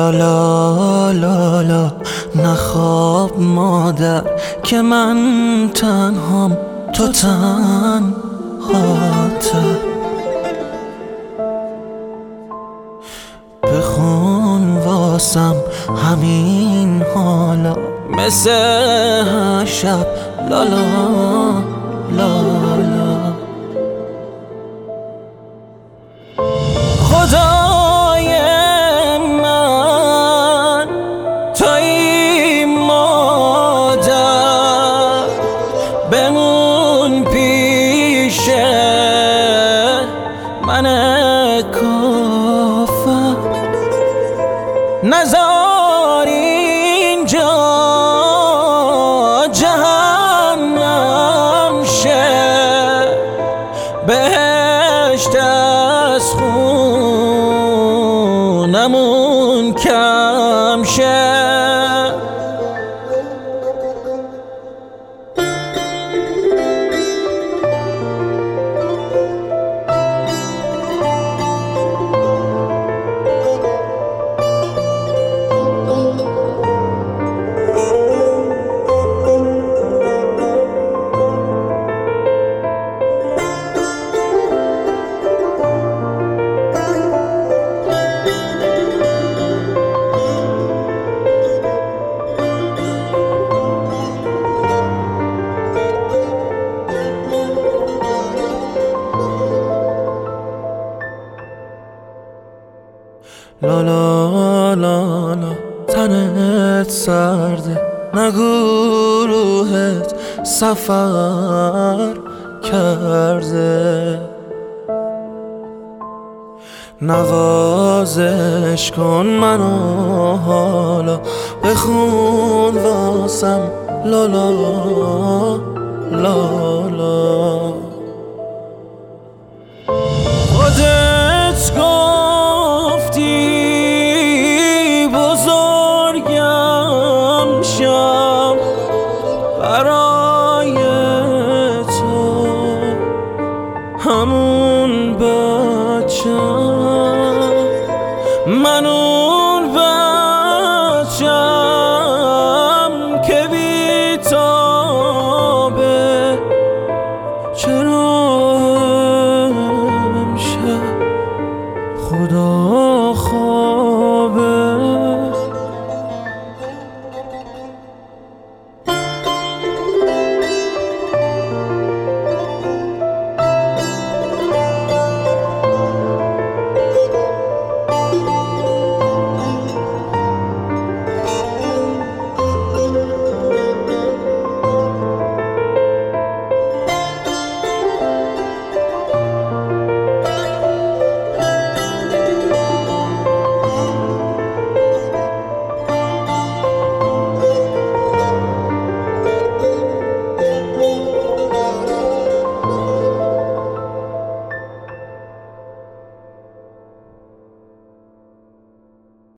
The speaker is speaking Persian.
لا لا لا لا نخواب مادر که من تنهام تو تنهاته. بخون واسم همین حالا مثل هر شب لا لا لا لا. خدای من توی مادر بمون پیش من کافر نزار اینجا جهنم شه بهشت از خونمون کم شه. لا لا لا لا تنت سرده نگو روحت سفر کرده. نوازش کن منو حالا بخون واسم لا لا لا لا. خودت کن